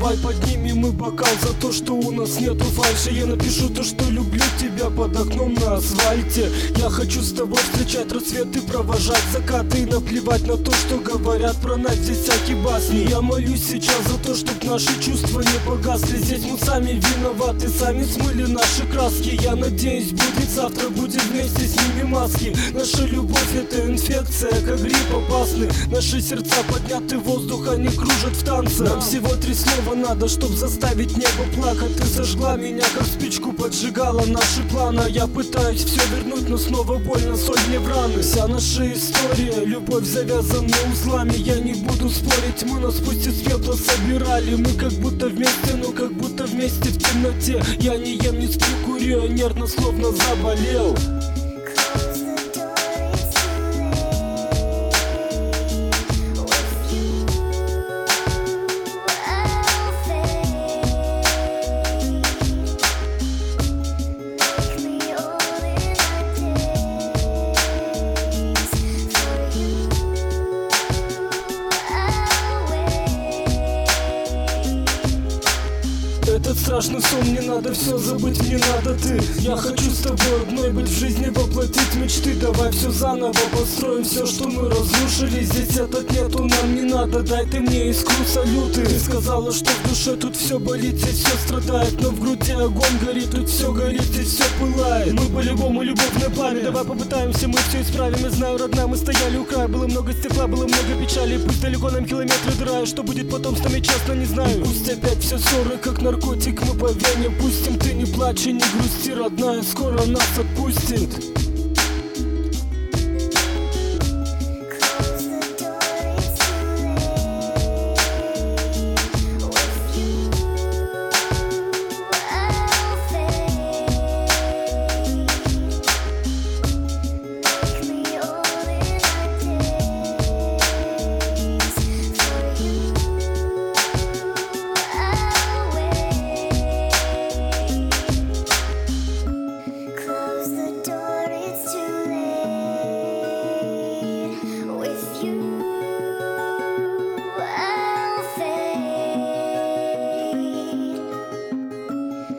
Давай поднимем мы бокал за то, что у нас нету фальши. Я напишу то, что люблю тебя под окном на асфальте. Я хочу с тобой встречать рассветы, провожать закаты и наплевать на то, что говорят про нас здесь всякие басни. Я молюсь сейчас за то, чтоб наши чувства не погасли. Здесь мы сами виноваты, сами смыли наши краски. Я надеюсь, будет завтра, будем вместе, снимем маски. Наша любовь — это инфекция, как грипп опасный. Наши сердца подняты в воздух, они кружат в танце. Нам всего 3 слова надо, чтоб заставить небо плакать. Ты зажгла меня, как спичку поджигала наши планы. Я пытаюсь все вернуть, но снова больно, соль мне в раны. Вся наша история, любовь завязана узлами. Я не буду спорить, мы нас пусть из пепла собирали. Мы как будто вместе, но как будто вместе в темноте. Я не ем, не сплю, курю, я нервно словно заболел. Этот страшный сон, мне надо все забыть, мне надо ты. Я хочу с тобой одной быть в жизни, воплотить мечты. Давай все заново построим, все, что мы разрушили. Здесь этот нету, нам не надо, дай ты мне искру, салюты. Ты сказала, что в душе тут все болит, здесь все страдает, но в груди огонь горит, тут все горит, здесь все пылает. Мы по-любому любовное пламя, давай попытаемся, мы все исправим. Я знаю, родная, мы стояли у края, было много стекла, было много печали. Пусть далеко нам километры драя, что будет потом с нами, честно не знаю. Пусть опять все ссоры, как наркотик, мы по вене пустим. Ты не плачь и не грусти, родная, скоро нас отпустит.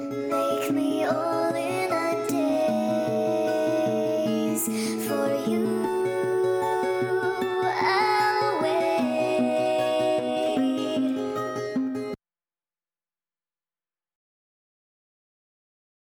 All in a daze for you.